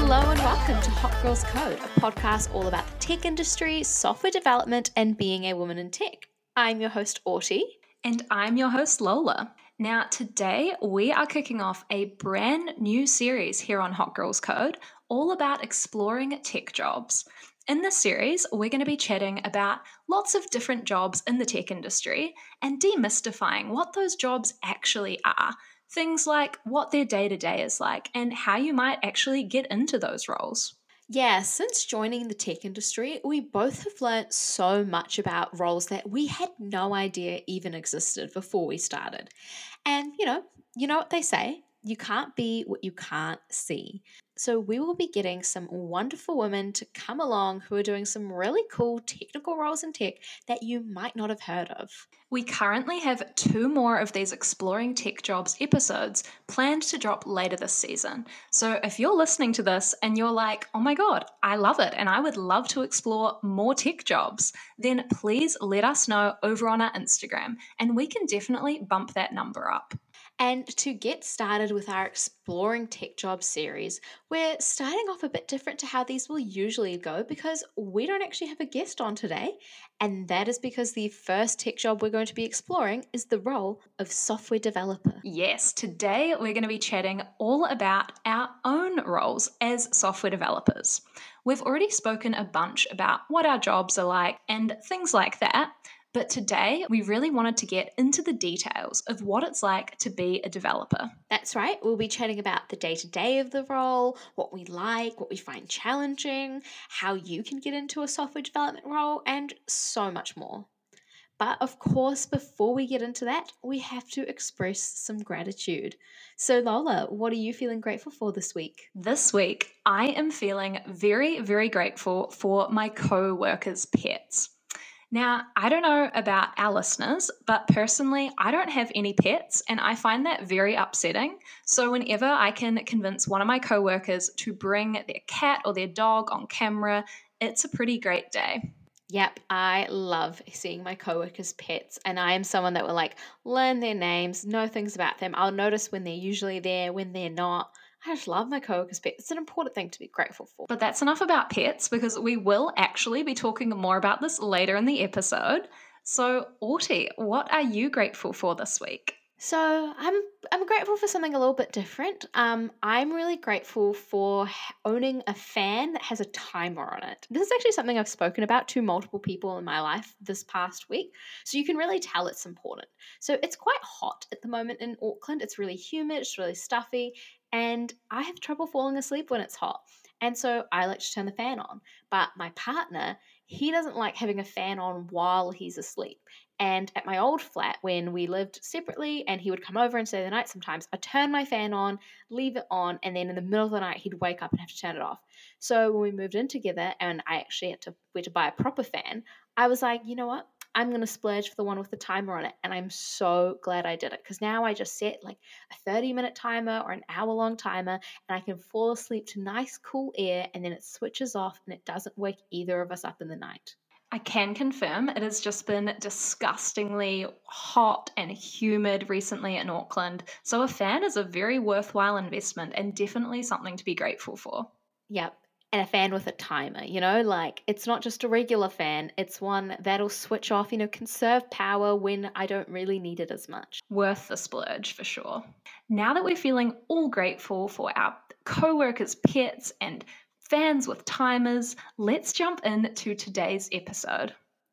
Hello and welcome to Hot Girls Code, a podcast all about the tech industry, software development, and being a woman in tech. I'm your host, Autie. And I'm your host, Lola. Now, today we are kicking off a brand new series here on Hot Girls Code, all about exploring tech jobs. In this series, we're going to be chatting about lots of different jobs in the tech industry and demystifying what those jobs actually are. Things like what their day-to-day is like and how you might actually get into those roles. Yeah, since joining the tech industry, we both have learnt so much about roles that we had no idea even existed before we started. And you know what they say, you can't be what you can't see. So we will be getting some wonderful women to come along who are doing some really cool technical roles in tech that you might not have heard of. We currently have 2 more of these Exploring Tech Jobs episodes planned to drop later this season. So if you're listening to this and you're like, oh my god, I love it and I would love to explore more tech jobs, then please let us know over on our Instagram and we can definitely bump that number up. And to get started with our Exploring Tech Jobs series, we're starting off a bit different to how these will usually go because we don't actually have a guest on today. And that is because the first tech job we're going to be exploring is the role of software developer. Yes, today we're going to be chatting all about our own roles as software developers. We've already spoken a bunch about what our jobs are like and things like that. But today, we really wanted to get into the details of what it's like to be a developer. That's right. We'll be chatting about the day-to-day of the role, what we like, what we find challenging, how you can get into a software development role, and so much more. But of course, before we get into that, we have to express some gratitude. So, Lola, what are you feeling grateful for this week? This week, I am feeling very, very grateful for my co-workers' pets. Now, I don't know about our listeners, but personally, I don't have any pets and I find that very upsetting. So, whenever I can convince one of my coworkers to bring their cat or their dog on camera, it's a pretty great day. Yep, I love seeing my coworkers' pets, and I am someone that will learn their names, know things about them. I'll notice when they're usually there, when they're not. I just love my coworkers' pets. It's an important thing to be grateful for. But that's enough about pets because we will actually be talking more about this later in the episode. So, Autie, what are you grateful for this week? So I'm grateful for something a little bit different. I'm really grateful for owning a fan that has a timer on it. This is actually something I've spoken about to multiple people in my life this past week. So you can really tell it's important. So it's quite hot at the moment in Auckland. It's really humid, it's really stuffy, and I have trouble falling asleep when it's hot. And so I like to turn the fan on. But my partner, he doesn't like having a fan on while he's asleep. And at my old flat, when we lived separately and he would come over and stay the night sometimes, I'd turn my fan on, leave it on, and then in the middle of the night, he'd wake up and have to turn it off. So when we moved in together and I actually had to buy a proper fan, I was like, you know what? I'm going to splurge for the one with the timer on it. And I'm so glad I did it because now I just set like a 30-minute timer or an hour-long timer and I can fall asleep to nice, cool air and then it switches off and it doesn't wake either of us up in the night. I can confirm it has just been disgustingly hot and humid recently in Auckland, so a fan is a very worthwhile investment and definitely something to be grateful for. Yep. And a fan with a timer, it's not just a regular fan, it's one that'll switch off, conserve power when I don't really need it as much. Worth the splurge for sure. Now that we're feeling all grateful for our co-workers' pets and fans with timers, let's jump into today's episode.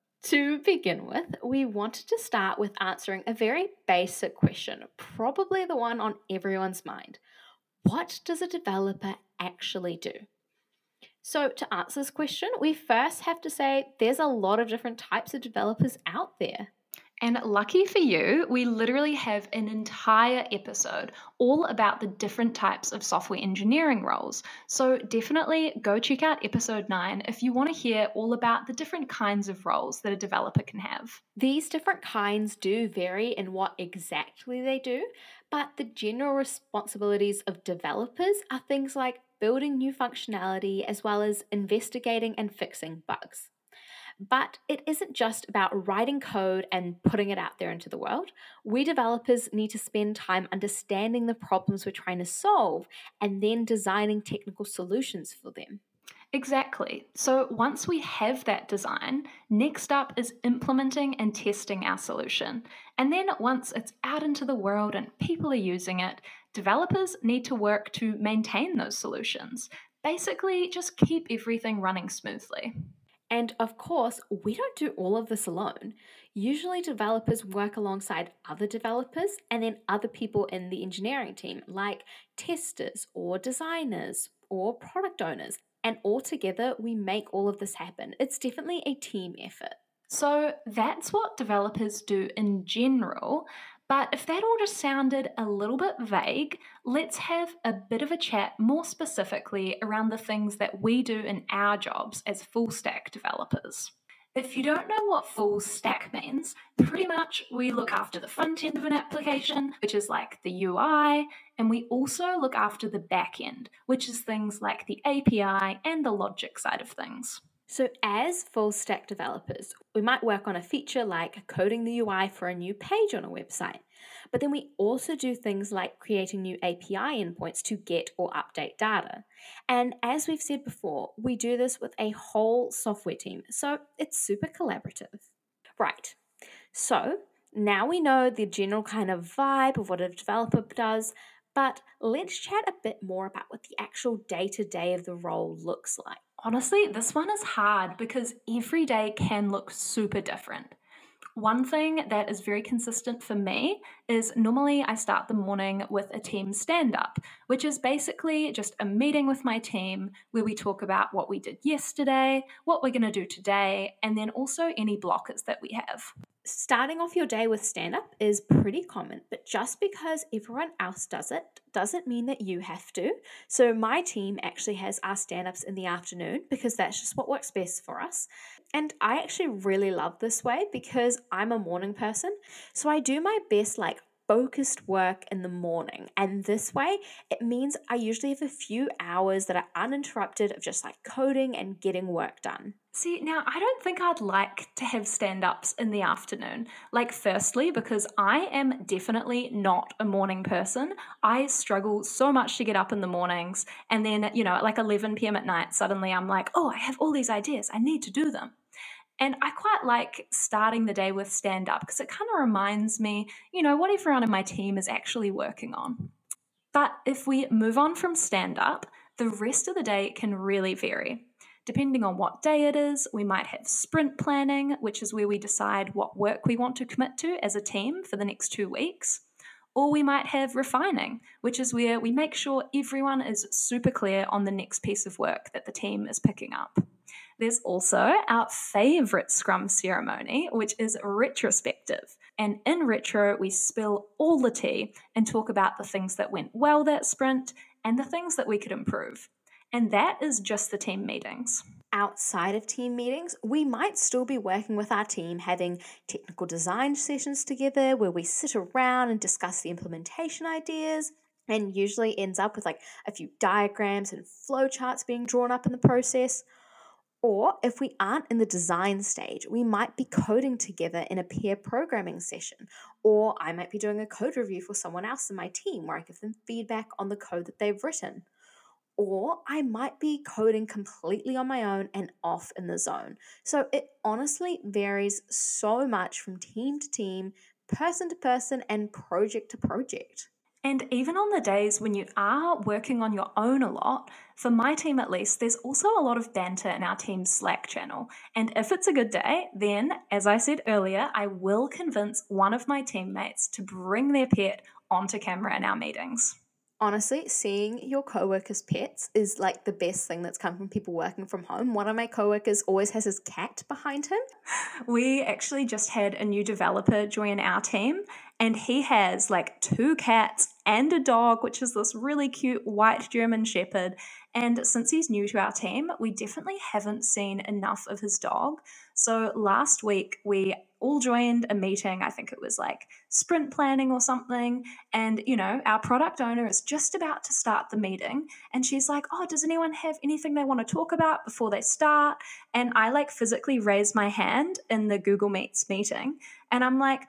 To begin with, we wanted to start with answering a very basic question, probably the one on everyone's mind. What does a developer actually do? So to answer this question, we first have to say there's a lot of different types of developers out there. And lucky for you, we literally have an entire episode all about the different types of software engineering roles. So definitely go check out episode 9 if you want to hear all about the different kinds of roles that a developer can have. These different kinds do vary in what exactly they do, but the general responsibilities of developers are things like building new functionality as well as investigating and fixing bugs. But it isn't just about writing code and putting it out there into the world. We developers need to spend time understanding the problems we're trying to solve and then designing technical solutions for them. Exactly. So once we have that design, next up is implementing and testing our solution. And then once it's out into the world and people are using it, developers need to work to maintain those solutions. Basically, just keep everything running smoothly. And of course, we don't do all of this alone. Usually, developers work alongside other developers and then other people in the engineering team, like testers or designers or product owners. And all together, we make all of this happen. It's definitely a team effort. So that's what developers do in general. But if that all just sounded a little bit vague, let's have a bit of a chat more specifically around the things that we do in our jobs as full stack developers. If you don't know what full stack means, pretty much we look after the front end of an application, which is like the UI, and we also look after the back end, which is things like the API and the logic side of things. So, as full stack developers, we might work on a feature like coding the UI for a new page on a website. But then we also do things like creating new API endpoints to get or update data. And as we've said before, we do this with a whole software team, so it's super collaborative. Right, so now we know the general kind of vibe of what a developer does, but let's chat a bit more about what the actual day to day of the role looks like. Honestly, this one is hard because every day can look super different. One thing that is very consistent for me is normally I start the morning with a team stand up, which is basically just a meeting with my team where we talk about what we did yesterday, what we're going to do today, and then also any blockers that we have. Starting off your day with stand up is pretty common, but just because everyone else does it doesn't mean that you have to. So, my team actually has our stand ups in the afternoon because that's just what works best for us. And I actually really love this way because I'm a morning person. So, I do my best, like, focused work in the morning. And this way, it means I usually have a few hours that are uninterrupted of just like coding and getting work done. See, now I don't think I'd like to have stand ups in the afternoon. Like, firstly, because I am definitely not a morning person. I struggle so much to get up in the mornings. And then, at like 11 p.m. at night, suddenly I'm like, oh, I have all these ideas. I need to do them. And I quite like starting the day with stand up because it kind of reminds me, what everyone in my team is actually working on. But if we move on from stand up, the rest of the day can really vary. Depending on what day it is, we might have sprint planning, which is where we decide what work we want to commit to as a team for the next 2 weeks. Or we might have refining, which is where we make sure everyone is super clear on the next piece of work that the team is picking up. There's also our favourite Scrum ceremony, which is retrospective. And in retro, we spill all the tea and talk about the things that went well that sprint and the things that we could improve. And that is just the team meetings. Outside of team meetings, we might still be working with our team, having technical design sessions together where we sit around and discuss the implementation ideas. And usually ends up with like a few diagrams and flowcharts being drawn up in the process. Or if we aren't in the design stage, we might be coding together in a pair programming session. Or I might be doing a code review for someone else in my team where I give them feedback on the code that they've written. Or I might be coding completely on my own and off in the zone. So it honestly varies so much from team to team, person to person, and project to project. And even on the days when you are working on your own a lot, for my team at least, there's also a lot of banter in our team's Slack channel. And if it's a good day, then, as I said earlier, I will convince one of my teammates to bring their pet onto camera in our meetings. Honestly, seeing your coworkers' pets is like the best thing that's come from people working from home. One of my coworkers always has his cat behind him. We actually just had a new developer join our team, and he has like 2 cats and a dog, which is this really cute white German Shepherd. And since he's new to our team, we definitely haven't seen enough of his dog. So last week, we all joined a meeting. I think it was like sprint planning or something. And, our product owner is just about to start the meeting. And she's like, oh, does anyone have anything they want to talk about before they start? And I like physically raised my hand in the Google Meets meeting. And I'm like,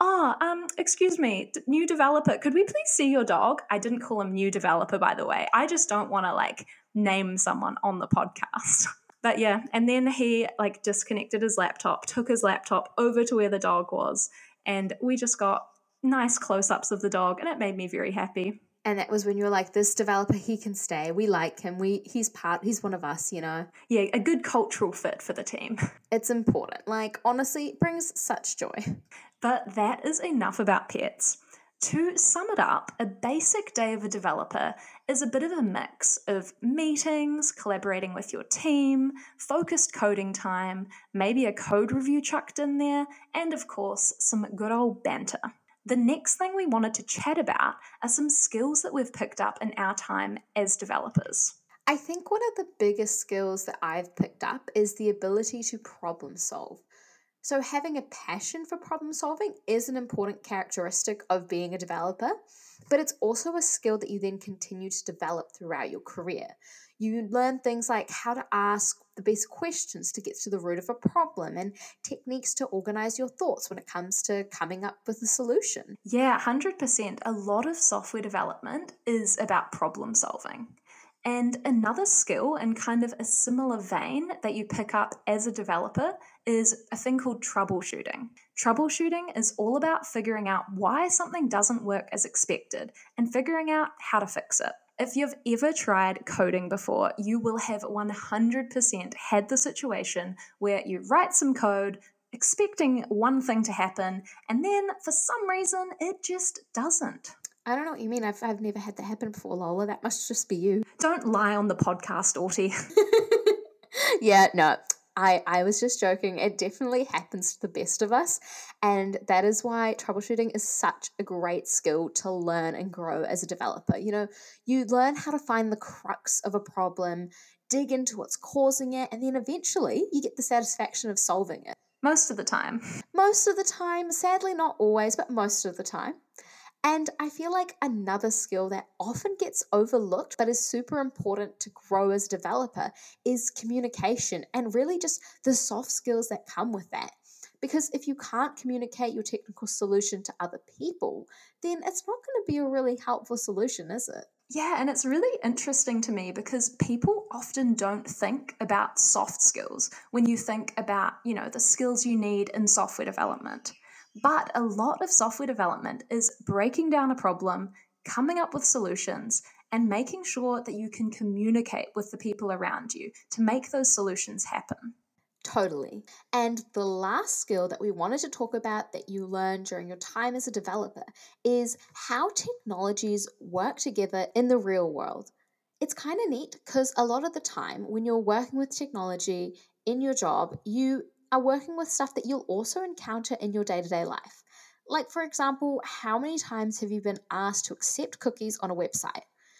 oh, excuse me, new developer, could we please see your dog? I didn't call him new developer, by the way. I just don't want to name someone on the podcast. But yeah, and then he disconnected his laptop, took his laptop over to where the dog was, and we just got nice close-ups of the dog, and it made me very happy. And that was when you were like, this developer, he can stay. We like him. He's one of us, Yeah, a good cultural fit for the team. It's important. Honestly, it brings such joy. But that is enough about pets. To sum it up, a basic day of a developer is a bit of a mix of meetings, collaborating with your team, focused coding time, maybe a code review chucked in there, and of course, some good old banter. The next thing we wanted to chat about are some skills that we've picked up in our time as developers. I think one of the biggest skills that I've picked up is the ability to problem solve. So having a passion for problem solving is an important characteristic of being a developer, but it's also a skill that you then continue to develop throughout your career. You learn things like how to ask the best questions to get to the root of a problem and techniques to organize your thoughts when it comes to coming up with a solution. Yeah, 100%. A lot of software development is about problem solving. And another skill in kind of a similar vein that you pick up as a developer is a thing called troubleshooting. Troubleshooting is all about figuring out why something doesn't work as expected and figuring out how to fix it. If you've ever tried coding before, you will have 100% had the situation where you write some code expecting one thing to happen, and then for some reason it just doesn't. I don't know what you mean. I've never had that happen before, Lola. That must just be you. Don't lie on the podcast, Autie. Yeah, no. I was just joking. It definitely happens to the best of us. And that is why troubleshooting is such a great skill to learn and grow as a developer. You learn how to find the crux of a problem, dig into what's causing it, and then eventually you get the satisfaction of solving it. Most of the time. Most of the time. Sadly, not always, but most of the time. And I feel like another skill that often gets overlooked but is super important to grow as a developer is communication and really just the soft skills that come with that. Because if you can't communicate your technical solution to other people, then it's not going to be a really helpful solution, is it? Yeah, and it's really interesting to me because people often don't think about soft skills when you think about, the skills you need in software development. But a lot of software development is breaking down a problem, coming up with solutions, and making sure that you can communicate with the people around you to make those solutions happen. Totally. And the last skill that we wanted to talk about that you learn during your time as a developer is how technologies work together in the real world. It's kind of neat because a lot of the time when you're working with technology in your job, you are working with stuff that you'll also encounter in your day-to-day life. Like, for example, how many times have you been asked to accept cookies on a website?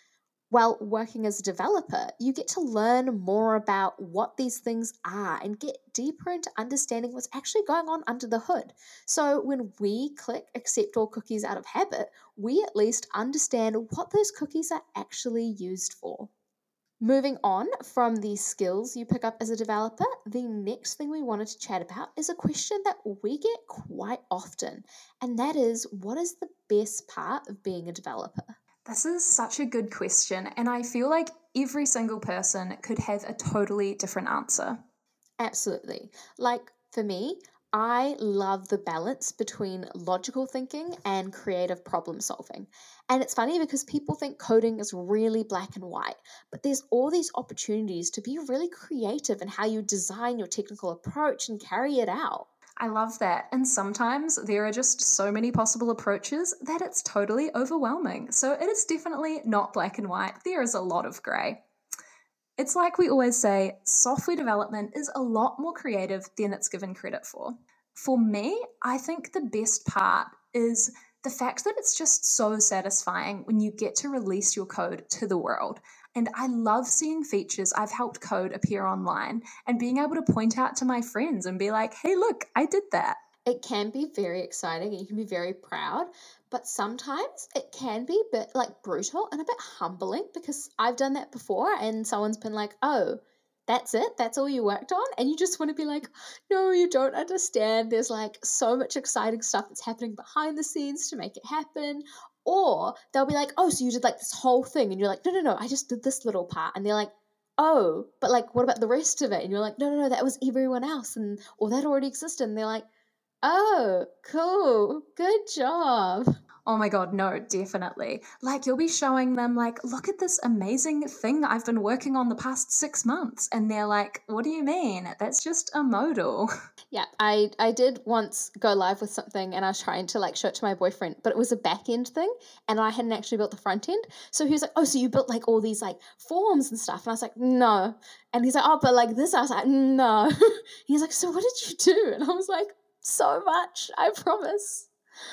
While working as a developer, you get to learn more about what these things are and get deeper into understanding what's actually going on under the hood. So when we click accept all cookies out of habit, we at least understand what those cookies are actually used for. Moving on from the skills you pick up as a developer, the next thing we wanted to chat about is a question that we get quite often, and that is, what is the best part of being a developer? This is such a good question, and I feel like every single person could have a totally different answer. Absolutely. Like for me, I love the balance between logical thinking and creative problem solving. And it's funny because people think coding is really black and white, but there's all these opportunities to be really creative in how you design your technical approach and carry it out. I love that. And sometimes there are just so many possible approaches that it's totally overwhelming. So it is definitely not black and white. There is a lot of grey. It's like we always say, software development is a lot more creative than it's given credit for. For me, I think the best part is the fact that it's just so satisfying when you get to release your code to the world. And I love seeing features I've helped code appear online and being able to point out to my friends and be like, hey, look, I did that. It can be very exciting and you can be very proud, but sometimes it can be a bit like brutal and a bit humbling because I've done that before and someone's been like, oh, that's it? That's all you worked on? And you just want to be like, no, you don't understand. There's like so much exciting stuff that's happening behind the scenes to make it happen. Or they'll be like, oh, so you did like this whole thing. And you're like, no, no, no, I just did this little part. And they're like, oh, but like, what about the rest of it? And you're like, no, no, no, that was everyone else. And, or that already existed. And they're like, oh, cool. Good job. Oh my God, no, definitely. Like you'll be showing them like, look at this amazing thing I've been working on the past 6 months. And they're like, what do you mean? That's just a modal. Yeah, I did once go live with something and I was trying to like show it to my boyfriend, but it was a back end thing and I hadn't actually built the front end. So he was like, oh, so you built like all these like forms and stuff. And I was like, no. And he's like, oh, but like this. I was like, no. He's like, so what did you do? And I was like, so much, I promise.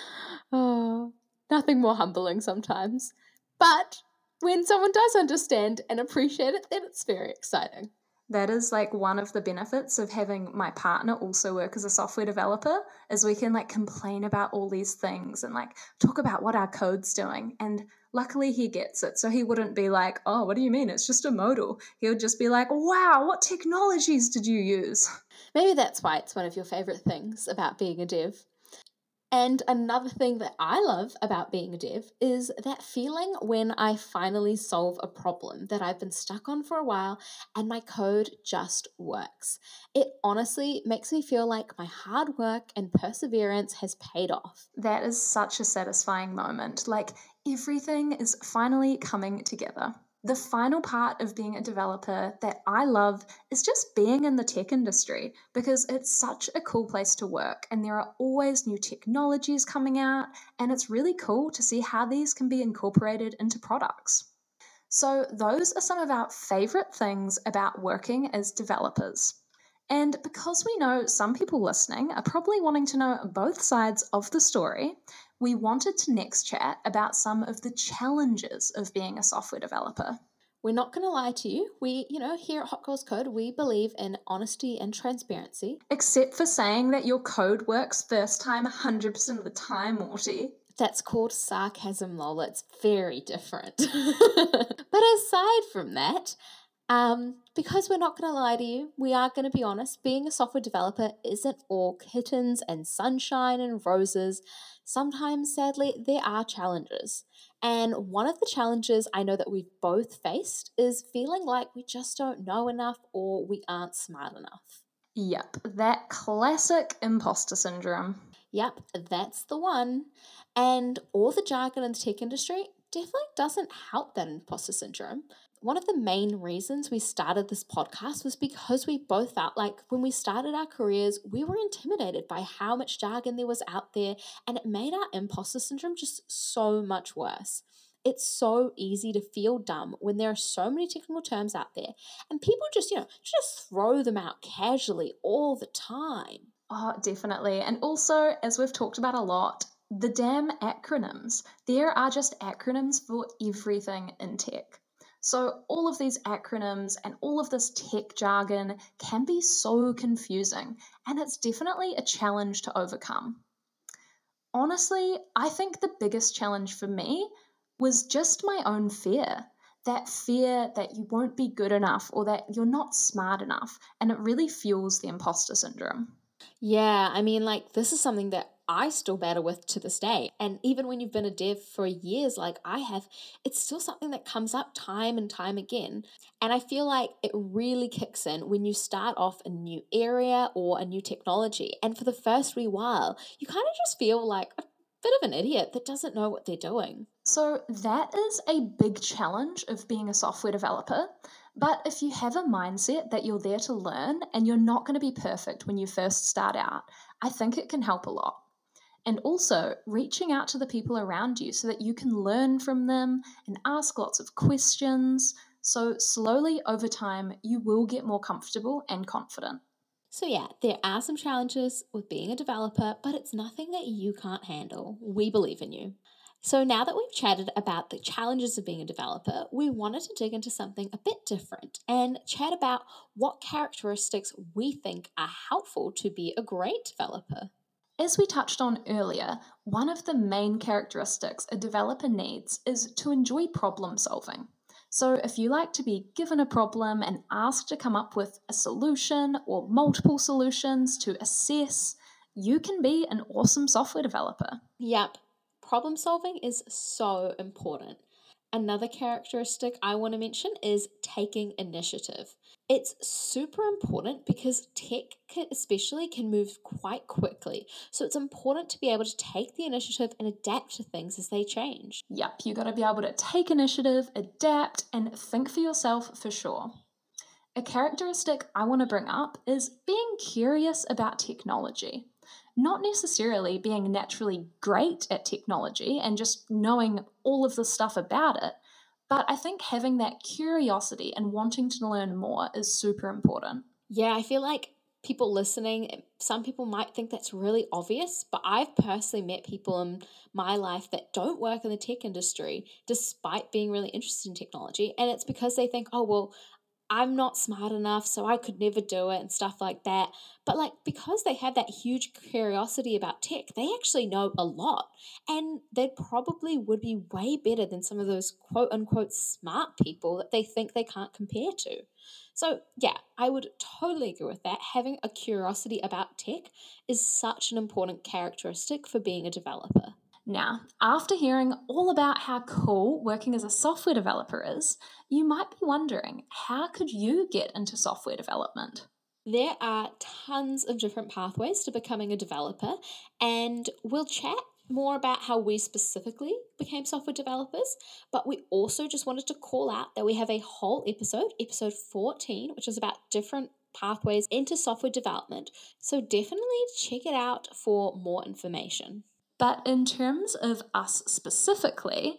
Oh, nothing more humbling sometimes. But when someone does understand and appreciate it, then it's very exciting. That is like one of the benefits of having my partner also work as a software developer, is we can like complain about all these things and like talk about what our code's doing. And luckily he gets it. So he wouldn't be like, oh, what do you mean? It's just a modal. He would just be like, wow, what technologies did you use? Maybe that's why it's one of your favorite things about being a dev. And another thing that I love about being a dev is that feeling when I finally solve a problem that I've been stuck on for a while and my code just works. It honestly makes me feel like my hard work and perseverance has paid off. That is such a satisfying moment. Like everything is finally coming together. The final part of being a developer that I love is just being in the tech industry because it's such a cool place to work and there are always new technologies coming out, and it's really cool to see how these can be incorporated into products. So, those are some of our favorite things about working as developers. And because we know some people listening are probably wanting to know both sides of the story, we wanted to next chat about some of the challenges of being a software developer. We're not going to lie to you. We, here at Hot Girls Code, we believe in honesty and transparency. Except for saying that your code works first time 100% of the time, Morty. That's called sarcasm, lol. It's very different. But aside from that, because we're not going to lie to you, we are going to be honest. Being a software developer isn't all kittens and sunshine and roses. Sometimes, sadly, there are challenges. And one of the challenges I know that we've both faced is feeling like we just don't know enough or we aren't smart enough. Yep, that classic imposter syndrome. Yep, that's the one. And all the jargon in the tech industry definitely doesn't help that imposter syndrome. One of the main reasons we started this podcast was because we both felt like when we started our careers, we were intimidated by how much jargon there was out there, and it made our imposter syndrome just so much worse. It's so easy to feel dumb when there are so many technical terms out there, and people just throw them out casually all the time. Oh, definitely. And also, as we've talked about a lot, the damn acronyms. There are just acronyms for everything in tech. So all of these acronyms and all of this tech jargon can be so confusing, and it's definitely a challenge to overcome. Honestly, I think the biggest challenge for me was just my own fear. That fear that you won't be good enough or that you're not smart enough, and it really fuels the imposter syndrome. Yeah, I mean, like, this is something that I still battle with to this day. And even when you've been a dev for years, like I have, it's still something that comes up time and time again. And I feel like it really kicks in when you start off a new area or a new technology. And for the first wee while, you kind of just feel like a bit of an idiot that doesn't know what they're doing. So that is a big challenge of being a software developer. But if you have a mindset that you're there to learn and you're not going to be perfect when you first start out, I think it can help a lot. And also reaching out to the people around you so that you can learn from them and ask lots of questions. So slowly over time, you will get more comfortable and confident. So yeah, there are some challenges with being a developer, but it's nothing that you can't handle. We believe in you. So now that we've chatted about the challenges of being a developer, we wanted to dig into something a bit different and chat about what characteristics we think are helpful to be a great developer. As we touched on earlier, one of the main characteristics a developer needs is to enjoy problem solving. So, if you like to be given a problem and asked to come up with a solution or multiple solutions to assess, you can be an awesome software developer. Yep, problem solving is so important. Another characteristic I want to mention is taking initiative. It's super important because especially can move quite quickly. So it's important to be able to take the initiative and adapt to things as they change. Yep, you got to be able to take initiative, adapt, and think for yourself for sure. A characteristic I want to bring up is being curious about technology. Not necessarily being naturally great at technology and just knowing all of the stuff about it, but I think having that curiosity and wanting to learn more is super important. Yeah, I feel like people listening, some people might think that's really obvious, but I've personally met people in my life that don't work in the tech industry despite being really interested in technology. And it's because they think, oh, well, I'm not smart enough, so I could never do it and stuff like that. But like because they have that huge curiosity about tech, they actually know a lot. And they probably would be way better than some of those quote unquote smart people that they think they can't compare to. So, yeah, I would totally agree with that. Having a curiosity about tech is such an important characteristic for being a developer. Now, after hearing all about how cool working as a software developer is, you might be wondering, how could you get into software development? There are tons of different pathways to becoming a developer, and we'll chat more about how we specifically became software developers. But we also just wanted to call out that we have a whole episode 14, which is about different pathways into software development. So definitely check it out for more information. But in terms of us specifically,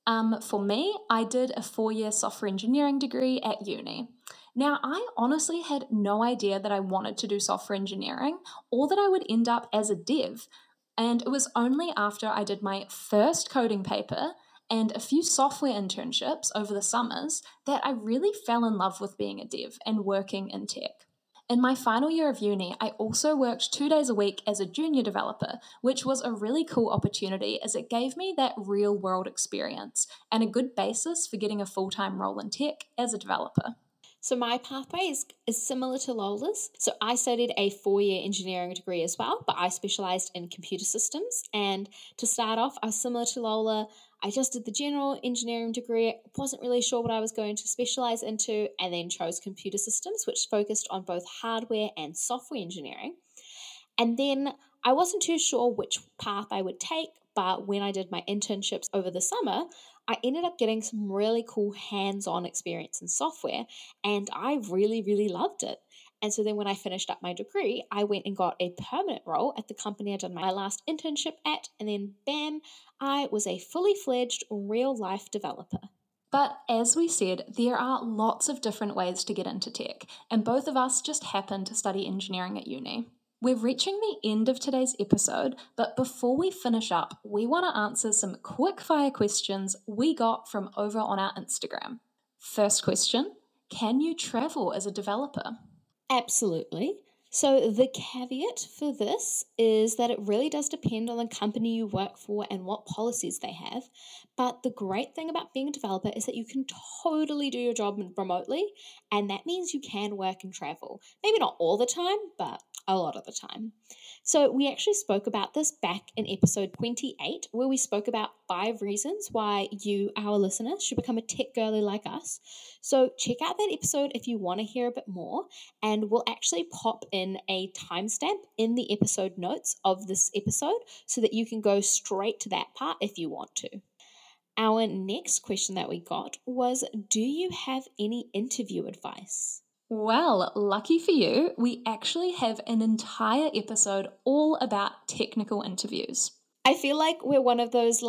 for me, I did a 4 year software engineering degree at uni. Now, I honestly had no idea that I wanted to do software engineering or that I would end up as a dev. And it was only after I did my first coding paper and a few software internships over the summers that I really fell in love with being a dev and working in tech. In my final year of uni, I also worked 2 days a week as a junior developer, which was a really cool opportunity as it gave me that real world experience and a good basis for getting a full time role in tech as a developer. So my pathway is similar to Lola's. So I studied a 4 year engineering degree as well, but I specialized in computer systems. And to start off, I was similar to Lola. I just did the general engineering degree, wasn't really sure what I was going to specialize into, and then chose computer systems, which focused on both hardware and software engineering. And then I wasn't too sure which path I would take, but when I did my internships over the summer, I ended up getting some really cool hands on experience in software, and I really, really loved it. And so then when I finished up my degree, I went and got a permanent role at the company I did my last internship at, and then bam, I was a fully fledged real life developer. But as we said, there are lots of different ways to get into tech, and both of us just happened to study engineering at uni. We're reaching the end of today's episode, but before we finish up, we want to answer some quick fire questions we got from over on our Instagram. First question, can you travel as a developer? Absolutely. So, the caveat for this is that it really does depend on the company you work for and what policies they have. But the great thing about being a developer is that you can totally do your job remotely, and that means you can work and travel. Maybe not all the time, but a lot of the time. So, we actually spoke about this back in episode 28, where we spoke about 5 reasons why you, our listeners, should become a tech girly like us. So, check out that episode if you want to hear a bit more, and we'll actually pop in a timestamp in the episode notes of this episode so that you can go straight to that part if you want to. Our next question that we got was, do you have any interview advice? Well, lucky for you, we actually have an entire episode all about technical interviews. I feel like we're one of those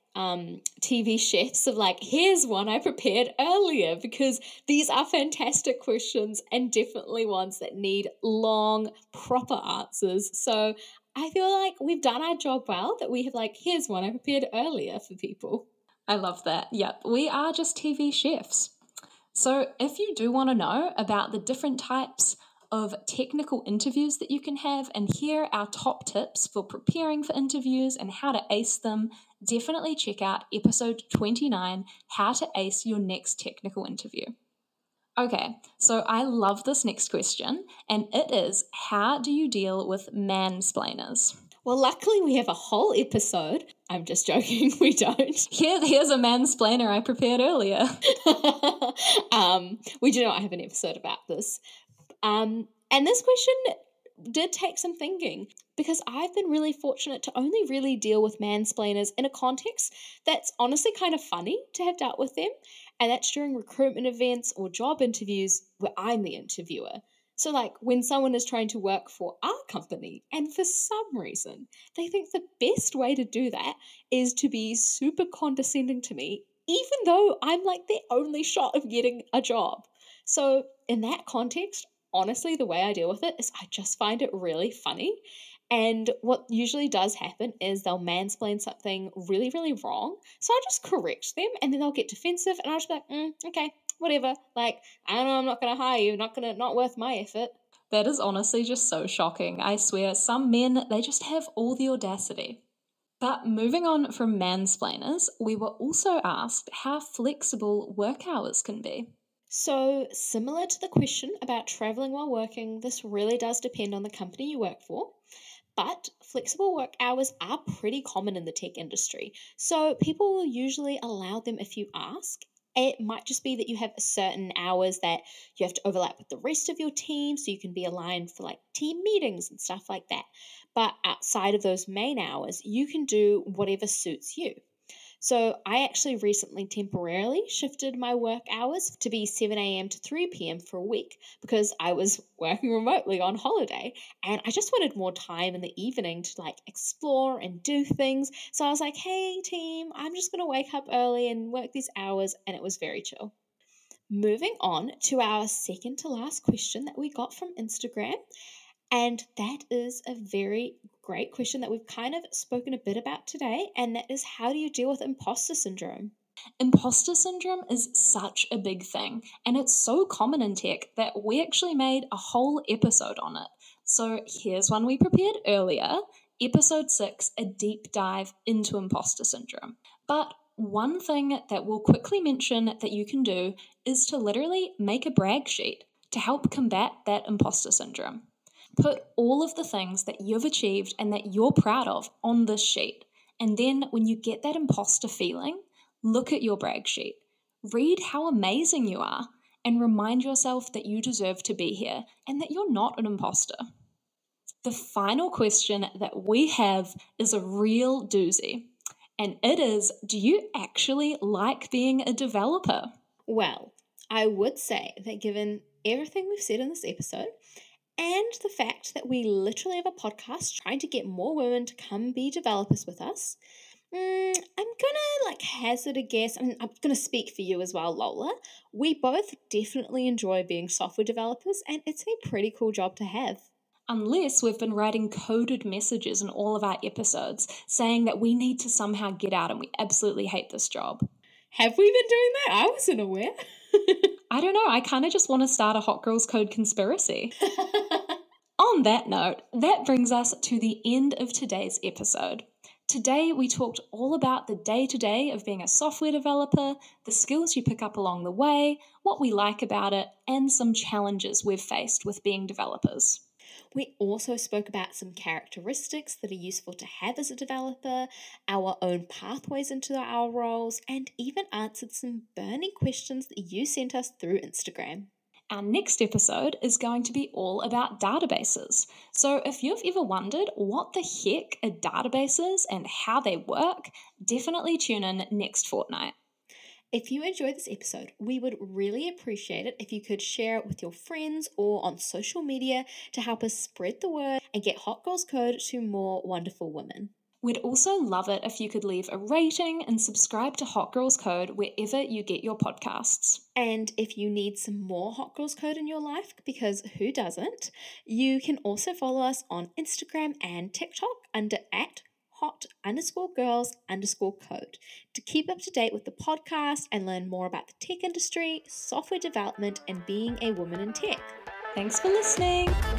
TV chefs of here's one I prepared earlier, because these are fantastic questions and definitely ones that need long, proper answers. So I feel like we've done our job well, that we have like, here's one I prepared earlier for people. I love that. Yep, we are just TV chefs. So if you do want to know about the different types of technical interviews that you can have and hear our top tips for preparing for interviews and how to ace them, definitely check out episode 29, How to Ace Your Next Technical Interview. Okay, so I love this next question, and it is, how do you deal with mansplainers? Well, luckily we have a whole episode. I'm just joking, we don't. Here's a mansplainer I prepared earlier. We do not have an episode about this. And this question did take some thinking, because I've been really fortunate to only really deal with mansplainers in a context that's honestly kind of funny to have dealt with them, and that's during recruitment events or job interviews where I'm the interviewer. So, like, when someone is trying to work for our company, and for some reason they think the best way to do that is to be super condescending to me, even though I'm like their only shot of getting a job. So, in that context, honestly, the way I deal with it is I just find it really funny. And what usually does happen is they'll mansplain something really, really wrong. So I just correct them, and then they'll get defensive, and I'll just be like, okay, whatever. Like, I don't know, I'm not going to hire you. Not worth my effort. That is honestly just so shocking. I swear, some men, they just have all the audacity. But moving on from mansplainers, we were also asked how flexible work hours can be. So, similar to the question about traveling while working, this really does depend on the company you work for. But flexible work hours are pretty common in the tech industry. So, people will usually allow them if you ask. It might just be that you have certain hours that you have to overlap with the rest of your team so you can be aligned for like team meetings and stuff like that. But outside of those main hours, you can do whatever suits you. So I actually recently temporarily shifted my work hours to be 7 a.m. to 3 p.m. for a week, because I was working remotely on holiday and I just wanted more time in the evening to like explore and do things. So I was like, hey team, I'm just going to wake up early and work these hours, and it was very chill. Moving on to our second to last question that we got from Instagram. And that is a very great question that we've kind of spoken a bit about today. And that is, how do you deal with imposter syndrome? Imposter syndrome is such a big thing, and it's so common in tech that we actually made a whole episode on it. So here's one we prepared earlier, episode 6, a deep dive into imposter syndrome. But one thing that we'll quickly mention that you can do is to literally make a brag sheet to help combat that imposter syndrome. Put all of the things that you've achieved and that you're proud of on this sheet. And then when you get that imposter feeling, look at your brag sheet. Read how amazing you are and remind yourself that you deserve to be here and that you're not an imposter. The final question that we have is a real doozy. And it is, do you actually like being a developer? Well, I would say that given everything we've said in this episode, and the fact that we literally have a podcast trying to get more women to come be developers with us, I'm gonna hazard a guess. I'm gonna speak for you as well, Lola. We both definitely enjoy being software developers, and it's a pretty cool job to have. Unless we've been writing coded messages in all of our episodes saying that we need to somehow get out and we absolutely hate this job. Have we been doing that? I wasn't aware. I don't know, I kind of just want to start a Hot Girls Code conspiracy. On that note, that brings us to the end of today's episode. Today we talked all about the day-to-day of being a software developer, the skills you pick up along the way, what we like about it, and some challenges we've faced with being developers. We also spoke about some characteristics that are useful to have as a developer, our own pathways into our roles, and even answered some burning questions that you sent us through Instagram. Our next episode is going to be all about databases. So if you've ever wondered what the heck a database is and how they work, definitely tune in next fortnight. If you enjoyed this episode, we would really appreciate it if you could share it with your friends or on social media to help us spread the word and get Hot Girls Code to more wonderful women. We'd also love it if you could leave a rating and subscribe to Hot Girls Code wherever you get your podcasts. And if you need some more Hot Girls Code in your life, because who doesn't, you can also follow us on Instagram and TikTok under @hot_girls_code to keep up to date with the podcast and learn more about the tech industry, software development, and being a woman in tech. Thanks for listening.